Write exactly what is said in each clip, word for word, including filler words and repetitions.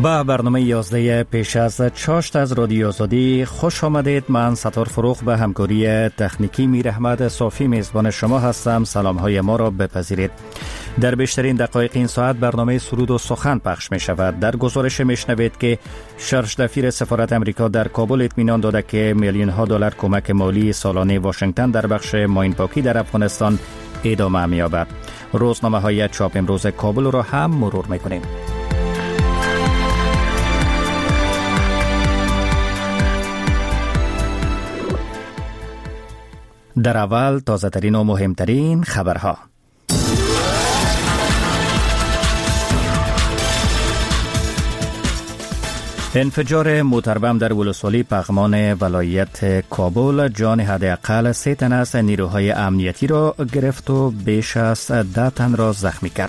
با برنامه یازده پیش از چاشت از رادیو آزادی خوش آمدید. من ستار فروخ به همکاری تکنیکی میر احمد صافی میزبان شما هستم. سلام های ما را بپذیرید. در بیشترین دقایق این ساعت برنامه سرود و سخن پخش می شود. در گزارش میشنوید که شرشدفیر سفارت امریکا در کابل اطمینان داده که میلیون ها دلار کمک مالی سالانه واشنگتن در بخش ماین پاکی در افغانستان ادامه می یابد. روزنامه های چاپ امروز کابل را هم مرور می کنیم. در اول تازه ترین و مهمترین خبرها. انفجار موتربم در ولسوالی پغمان ولایت کابل جان حداقل سه تن از نیروهای امنیتی را گرفت و بیش از ده تن را زخمی کرد.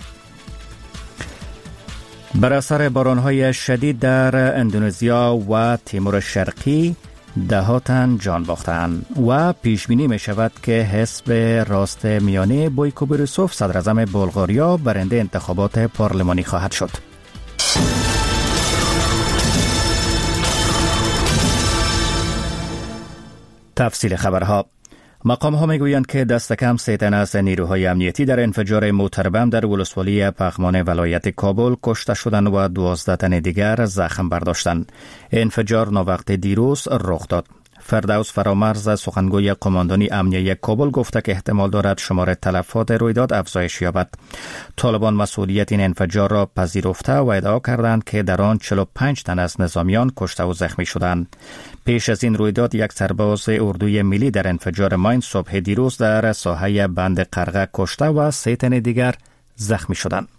بر اثر بارانهای شدید در اندونزیا و تیمور شرقی ده ها تن جان باختند و پیش بینی می شود که حزب راست میانه بویکو بوریسوف صدر اعظم بلغاریا برنده انتخابات پارلمانی خواهد شد. تفصیل خبرها. مقام ها می گویند که دست کم سه تن از نیروهای امنیتی در انفجار موتربم در ولسوالی پغمان ولایت کابل کشته شدند و دوازده تن دیگر زخم برداشتند. انفجار ناوقت دیروز رخ داد. فردوس فرامرز سخنگوی قماندانی امنیه کابل گفته که احتمال دارد شمار تلفات رویداد افزایش یابد. طالبان مسئولیت این انفجار را پذیرفته و ادعا کردند که در آن چهل و پنج تن از نظامیان کشته و زخمی شدند. پیش از این رویداد یک سرباز اردوی ملی در انفجار ماین صبح دیروز در ساحه بند قرغه کشته و سه تن دیگر زخمی شدند.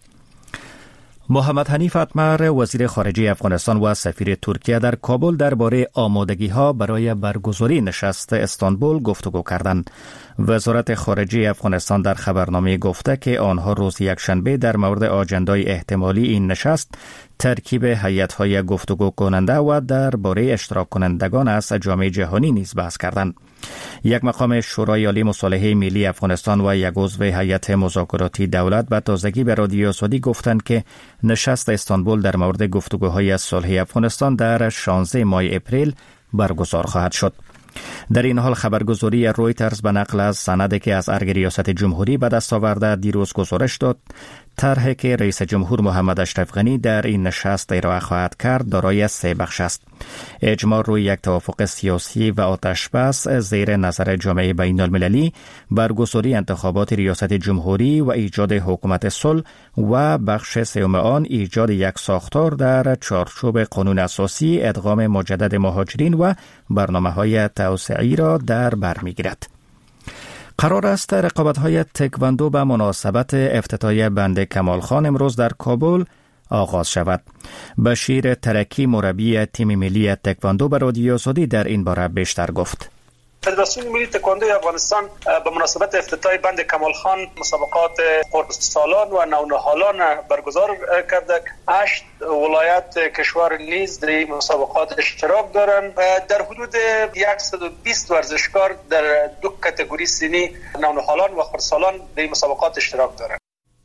محمد حنیف اتمر وزیر خارجه افغانستان و سفیر ترکیه در کابل درباره آمادگی‌ها برای برگزاری نشست استانبول گفتگو کردند. وزارت خارجه افغانستان در خبرنامه گفته که آنها روز یکشنبه در مورد آجندای احتمالی این نشست، ترکیب هیئت‌های گفتگو کننده و درباره اشتراک کنندگان از جامعه جهانی نیز بحث کردند. یک مقام شورای عالی مصالحه ملی افغانستان و یک عضو هیئت مذاکراتی دولت به تازگی به رادیو آزادی گفتند که نشست استانبول در مورد گفتگوهای صلحی افغانستان در شانزده ماه اپریل برگزار خواهد شد. در این حال خبرگزاری رویترز به نقل از سندی که از ارگ ریاست جمهوری به دست آورده دیروز گزارش داد طرحی که رئیس جمهور محمد اشرف غنی در این نشست ارائه خواهد کرد دارای سه بخش است: اجماع روی یک توافق سیاسی و آتشبس زیر نظر جامعه بین المللی، برگزاری انتخابات ریاست جمهوری و ایجاد حکومت صلح، و بخش سوم آن ایجاد یک ساختار در چارچوب قانون اساسی، ادغام مجدد مهاجرین و برنامه‌های توسعه‌ای را در بر می‌گیرد. قرار است رقابت‌های تکواندو به مناسبت افتتاحیه بند کمال خان امروز در کابل آغاز شود. بشیر ترکی مربی تیم ملی تکواندو به رادیو آزادی در این باره بیشتر گفت. فدراسیون ملی تکواندوی افغانستان به مناسبت افتتاح بند کمال خان مسابقات خردسالان و نونهالان برگزار کرده. هشت ولایت کشور نیز در این مسابقات اشتراک دارند. در حدود صد و بیست ورزشکار در دو کاتگوری سنی نونهالان و خردسالان در این مسابقات اشتراک دارند.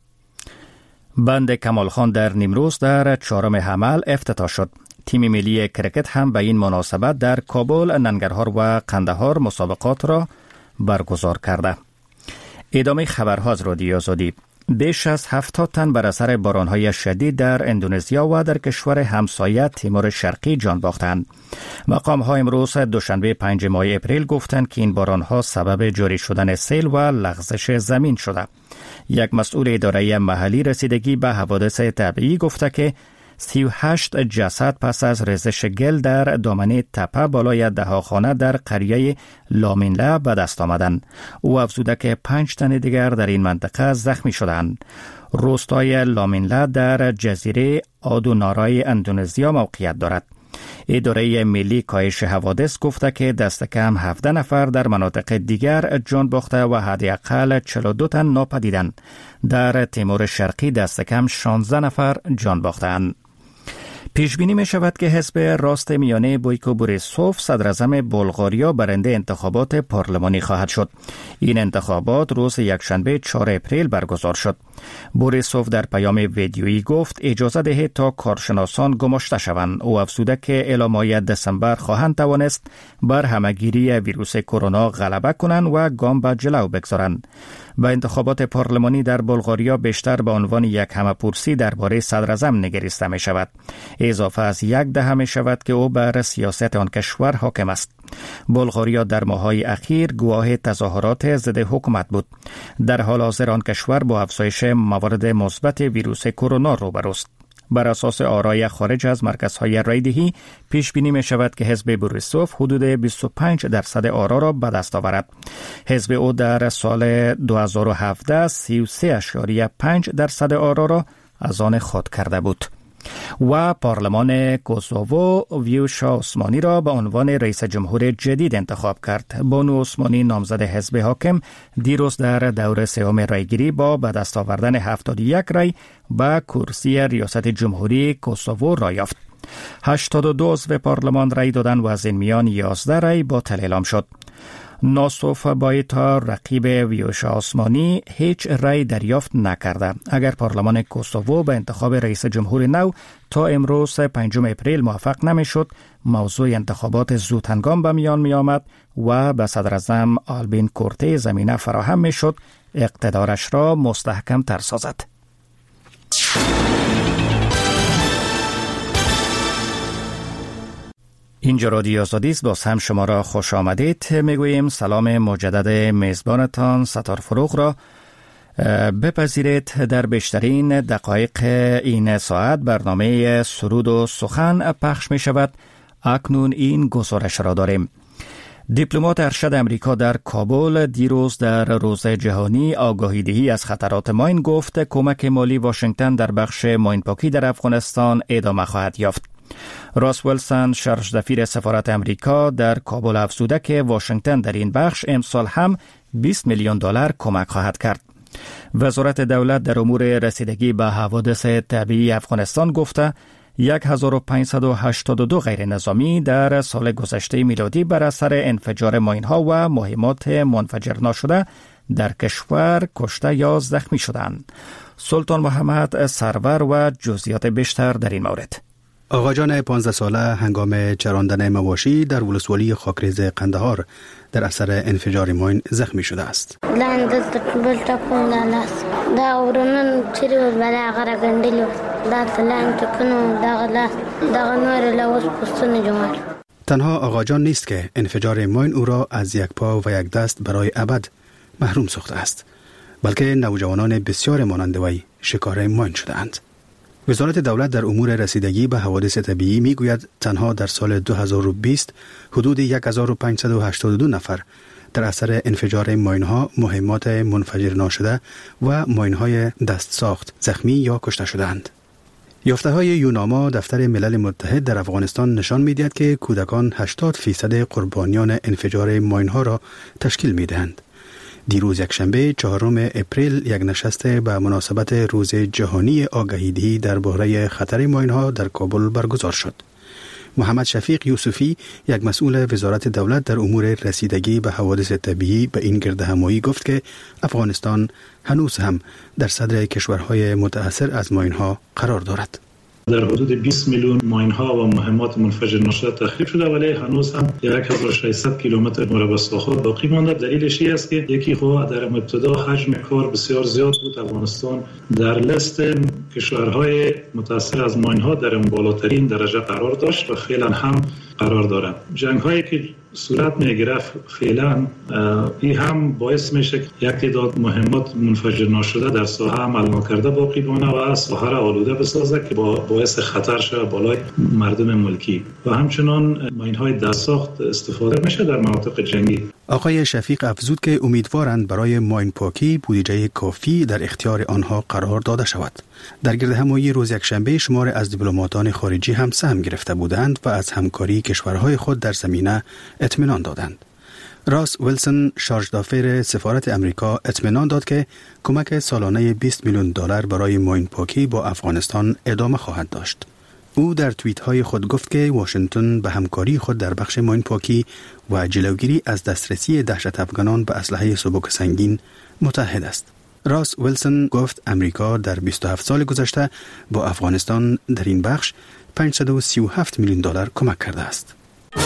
بند کمال خان در نیمروز در چهارم حمل افتتاح شد. تیم ملی کرکت هم به این مناسبت در کابل، ننگرهار و قندهار مسابقات را برگزار کرده. ادامه خبرها از رادیو آزادی. بیش از هفتاد تن بر اثر بارانهای شدید در اندونزیا و در کشور همسایه تیمور شرقی جان باختند. مقام ها امروز دوشنبه پنجم ماه اپریل گفتند که این بارانها سبب جاری شدن سیل و لغزش زمین شده. یک مسئول اداره محلی رسیدگی به حوادث طبیعی گفته که سی و هشت جسد پس از ریزش گل در دامنه تپه بالای دهاخانه در قریه لامینله به دست آمدند. او افزوده که پنج تن دیگر در این منطقه زخمی شدند. روستای لامینله در جزیره آدونارای اندونزیا موقعیت دارد. اداره ملی کاهش حوادث گفته که دست کم هفده نفر در مناطق دیگر جان باخته و حداقل چهل و دو تن ناپدیدند. در تیمور شرقی دست کم شانزده نفر جان باختند. پیش بینی می شود که حزب راست میانه بویکو بوریسوف صدر اعظم بلغاریا برنده انتخابات پارلمانی خواهد شد. این انتخابات روز یکشنبه چهارم اپریل برگزار شد. بوریسوف در پیام ویدیویی گفت اجازه دهید تا کارشناسان گماشته شوند. او افزوده که الی ماه دسامبر خواهند توانست بر همهگیری ویروس کرونا غلبه کنند و گام به جلو بگذارند. به انتخابات پارلمانی در بلغاریا بیشتر به عنوان یک همه‌پرسی درباره صدر اعظم نگریسته می شود. اضافه از یک دهه می شود که او بر سیاست آن کشور حاکم است. بلغاریا در ماه‌های اخیر گواه تظاهرات ضد حکومت بود. در حال حاضر آن کشور با افزایش موارد مثبت ویروس کرونا روبروست. بر اساس آرای خارج از مرکزهای رایدهی پیش بینی می شود که حزب بوریسوف حدود بیست و پنج درصد آرا را به دست آورد. حزب او در سال دو هزار و هفده سی و سه اشاریه پنج درصد آرا را از آن خود کرده بود. و پارلمان کوسوو ویوشا عثمانی را به عنوان رئیس جمهور جدید انتخاب کرد. بانو عثمانی نامزد حزب حاکم دیروز در دور سوم رایگیری با به دست آوردن هفتاد و یک رای به کرسی ریاست جمهوری کوسوو را یافت. هشتاد و دو عضو پارلمان رای دادند و از این میان یازده رای باطل اعلام شد. ناسوف بایتا رقیب ویوشا عثمانی هیچ رای دریافت نکرده. اگر پارلمان کوسوو به انتخاب رئیس جمهور نو تا امروز پنجم اپریل موفق نمیشد، موضوع انتخابات زود هنگام به میان می آمد و به صدر اعظم آلبین کورتی زمینه فراهم می شد اقتدارش را مستحکم تر سازد. اینجا رادیو آزادی است. باز هم شما را خوش آمدید میگوییم. سلام مجدد میزبانتان ستار فروغ را بپذیرید. در بیشترین دقایق این ساعت برنامه سرود و سخن پخش می شود. اکنون این گزارش را داریم. دیپلمات ارشد امریکا در کابل دیروز در روز جهانی آگاهی دهی از خطرات ماین گفت کمک مالی واشنگتن در بخش ماین پاکی در افغانستان ادامه خواهد یافت. راس ویلسون شارژ دفیر سفارت امریکا در کابل افزوده که واشنگتن در این بخش امسال هم بیست میلیون دلار کمک خواهد کرد. وزارت دولت در امور رسیدگی به حوادث طبیعی افغانستان گفته هزار و پانصد و هشتاد و دو غیر نظامی در سال گذشته میلادی بر اثر انفجار ماین‌ها و مهمات منفجر ناشده در کشور کشته یا زخمی شدند. سلطان محمد سرور و جزئیات بیشتر در این مورد. آقا جان پانزده ساله هنگام چراندن مواشی در ولسوالی خاکریز قندهار در اثر انفجار ماین زخمی شده است. تنها آقا جان نیست که انفجار ماین او را از یک پا و یک دست برای ابد محروم ساخته است، بلکه نوجوانان بسیار مانند وی شکار ماین شده اند. وزارت دولت در امور رسیدگی به حوادث طبیعی می گوید تنها در سال دو هزار و بیست حدود هزار و پانصد و هشتاد و دو نفر در اثر انفجار ماین‌ها، مهمات منفجر ناشده و ماین‌های دست ساخت زخمی یا کشته شدند. یافته‌های یوناما دفتر ملل متحد در افغانستان نشان می‌دهد که کودکان هشتاد درصد قربانیان انفجار ماین‌ها را تشکیل می‌دهند. دیروز یکشنبه چهارم اپریل یک نشست به مناسبت روز جهانی آگاهی‌دهی درباره خطر ماین‌ها در کابل برگزار شد. محمد شفیق یوسفی، یک مسئول وزارت دولت در امور رسیدگی به حوادث طبیعی، به این گردهمایی گفت که افغانستان هنوز هم در صدر کشورهای متأثر از ماین‌ها قرار دارد. در حدود بیست میلیون ماین‌ها و مهمات منفجر ناشده تخریب شده، ولی هنوز هم هزار و ششصد کیلومتر مربع ساخت باقی مانده. دلیلش این است که یکی خو در ابتدا حجم کار بسیار زیاد بود. افغانستان در لیست کشورهای متأثر از ماین‌ها در بالاترین درجه قرار داشت و فعلا هم قرار دارد. جنگ‌هایی که صورت می‌گرفت فعلا این هم باعث میشه که یک تعداد مهمات منفجر ناشده در ساحه عمل نکرده باقی بمانه و ساحه را آلوده بسازه که با باعث خطر شود بالای مردم ملکی و همچنان ماین‌های دست ساخت استفاده میشه در مناطق جنگی. آقای شفیق افزود که امیدوارند برای ماین پاکی بودجه کافی در اختیار آنها قرار داده شود. در گردهمایی روز یکشنبه شمار از دیپلماتان خارجی هم سهم گرفته بودند و از همکاری کشورهای خود در زمینه اطمینان دادند. راس ویلسون شارژ دفیر سفارت امریکا اطمینان داد که کمک سالانه بیست میلیون دلار برای ماین پاکی با افغانستان ادامه خواهد داشت. او در توییت های خود گفت که واشنگتن به همکاری خود در بخش ماین پاکی و جلوگیری از دسترسی دهشت افغانان به اسلحه سبک سنگین متحد است. راس ویلسون گفت امریکا در بیست و هفت سال گذشته با افغانستان در این بخش پانصد و سی و هفت میلیون دلار کمک کرده است.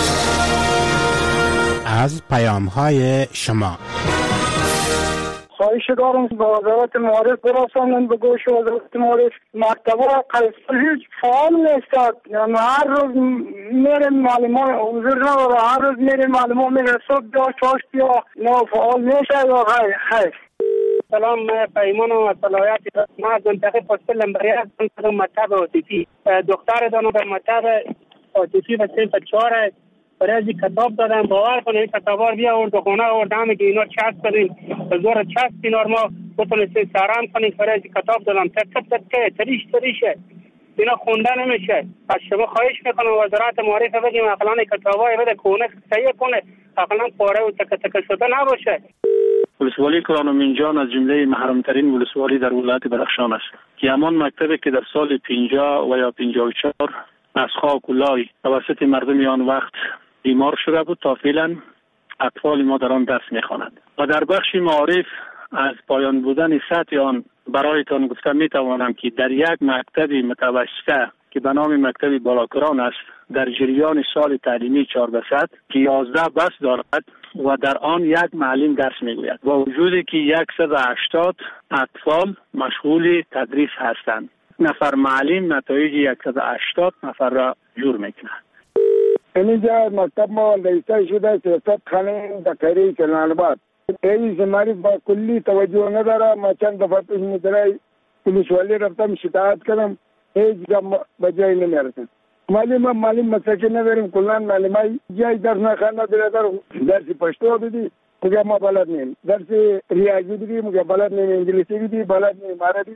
از پیام های شما خواهش دارم به وزارت معارف برسانند، به گوش وزارت معارف. مکتب قیصر هیچ فعال نیست، یعنی هر روز میره معلمان حضور نداره، هر روز میره معلمان میره صبح یا چاشت یا نه فعال میشه یا غیر. خیر سلام، پیمان و صلاحیت ما از منطقه پاسپل لمبری هستم در مکتب عاطفی. دختر دانو در مکتب عاطفی و صنف چهار برای از کتاب دادم. باور کنه این کتابار بیا آورد و خونه آورد همه که اینا چسب دادیم به زور چسب اینا ما بتونستیم سران کنیم. برای از کتاب دادم تک تک تک تریش تریشه اینا خونده نمیشه. از شما خواهش میکنم وزارت معارف بگیم اقلان کتابای بده کونه صحیح کنه، اقلان پاره و تک تک شده نباشه. ولسوالی کرانومینجان از جمله محرمترین ولسوالی در ولایت بدخشان است که همان مکتبی که در سال پنجاه و یا پنجاه و چهار از خاک و لای توسط مردم آن وقت بیمار شده بود تا فعلا اطفال ما در آن درس میخوانند. و در بخش معارف از پایان بودن سطح آن برایتان گفته میتوانم که در یک مکتب متوسطه که به نام مکتب بالاکران است در جریان سال تعلیمی چهارده صد که یازده بس دارد و در آن یک معلم درس میگوید و وجودی که صد و هشتاد اطفال مشغول تدریس هستند. نفر معلم نتایج صد و هشتاد نفر را جور میکنه. اینجا مکتب ما لیسه شده سیاست خانه دکری کلانباد. این زمانی با کلی توجه نداره. ما چند دفعه پیش میتره پلیسوالی رفتم شکایت کردم، هیچ جا بجای نمیرسن. معلم معلم مساکن نداریم، کلان معلمای جای درس نخوانده دیره در درسی پشتو بدی مگه ما بلد نیم، درسی ریاضی بدی مگه بلد نیم، انگلیسی بدی بلد نیم، عربی.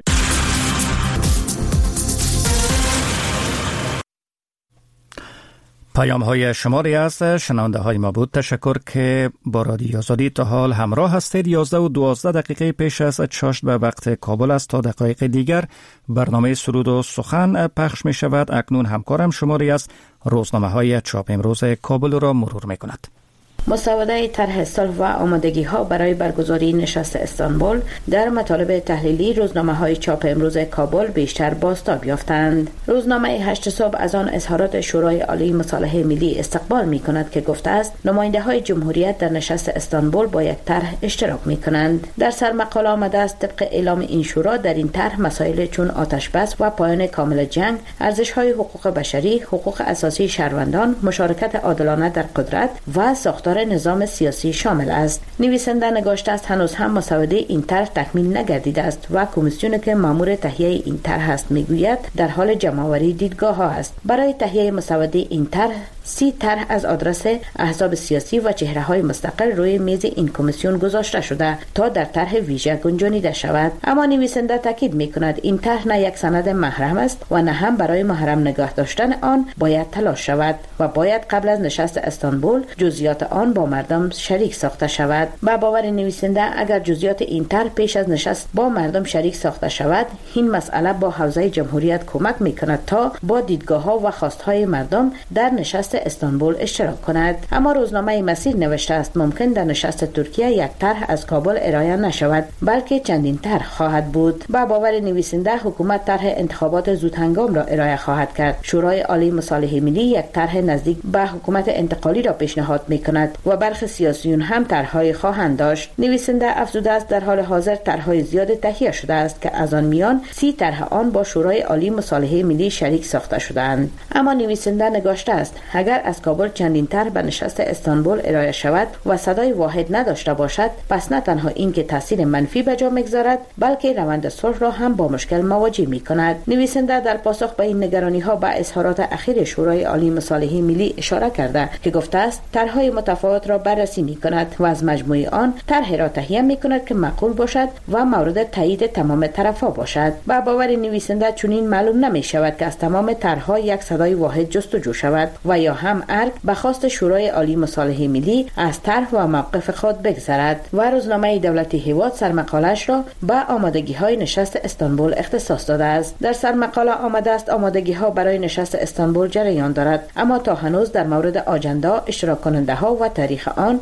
پیام های شماری از شنونده های ما بود. تشکر که با رادیو آزادی تا حال همراه هستید. یازده و دوازده دقیقه پیش از چاشت به وقت کابل است. تا دقایق دیگر برنامه سرود و سخن پخش می شود. اکنون همکارم شماری از روزنامه های چاپ امروز کابل را مرور می کند. مسوده طرح صلح و آمادگی ها برای برگزاری نشست استانبول در مطالب تحلیلی روزنامه های چاپ امروز کابل بیشتر بازتاب یافتند. روزنامه هشت صبح از آن اظهارات شورای عالی مصالحه ملی استقبال می کند که گفته است نماینده های جمهوریت در نشست استانبول با یک طرح اشتراک می کنند. در سرمقاله آمده است طبق اعلام این شورا در این طرح مسائل چون آتش بس و پایان کامل جنگ، ارزش های حقوق بشری، حقوق اساسی شهروندان، مشارکت عادلانه در قدرت و ساختار نظام سیاسی شامل است. نویسنده نگاشته است هنوز هم مسوده این طرح تکمیل نگردیده است و کمیسیونی که مأمور تهیه این طرح است میگوید در حال جمع‌آوری دیدگاه ها است. برای تهیه مسوده این طرح سی طرح از آدرس احزاب سیاسی و چهره‌های مستقل روی میز این کمیسیون گذاشته شده تا در طرح ویژه گنجانیده شود. اما نویسنده تاکید می‌کند این طرح نه یک سند محرم است و نه هم برای محرم نگاه داشتن آن باید تلاش شود و باید قبل از نشست استانبول جزئیات آن با مردم شریک ساخته شود. با باور نویسنده اگر جزئیات این طرح پیش از نشست با مردم شریک ساخته شود، این مسئله با حوزه جمهوریت کمک می‌کند تا با دیدگاه‌ها و خواست‌های مردم در نشست استانبول اشتراک کند. اما روزنامه مسیر نوشته است ممکن در نشست ترکیه یک طرح از کابل ارائه نشود بلکه چندین طرح خواهد بود. با باور نویسنده حکومت طرح انتخابات زودهنگام را ارائه خواهد کرد. شورای عالی مصالحه ملی یک طرح نزدیک به حکومت انتقالی را پیشنهاد می‌کند و برخی سیاسیون هم طرح‌های خواهند داشت. نویسنده افزوده است در حال حاضر طرح‌های زیاد تهیه شده است که از آن میان سی طرح آن با شورای عالی مصالحه ملی شریک ساخته شده‌اند. اما نویسنده نگاشته است اگر از کابل چندین طرح به نشست استانبول ارائه شود و صدای واحد نداشته باشد، پس نه تنها این که تاثیر منفی به جا می‌گذارد بلکه روند صلح را هم با مشکل مواجه می‌کند. نویسنده در پاسخ به این نگرانی‌ها با اظهارات اخیر شورای عالی مصالحه ملی اشاره کرده که گفته است طرح‌های متفاوت را بررسی می‌کند و از مجموع آن طرحی را تهیه می‌کند که معقول باشد و مورد تایید تمام طرف‌ها باشد. با باور نویسنده چنین معلوم نمی‌شود که از تمام طرح‌ها یک صدای واحد جستجو شود و یا یا هم ارگ به خواست شورای عالی مصالحه ملی از طرح و موقف خود بگذرد و روزنامه دولتی هیواد سرمقالش را به آمادگی های نشست استانبول اختصاص داده است. در سرمقاله آمده است آمادگی ها برای نشست استانبول جریان دارد، اما تا هنوز در مورد آجندا، اشتراک کننده ها و تاریخ آن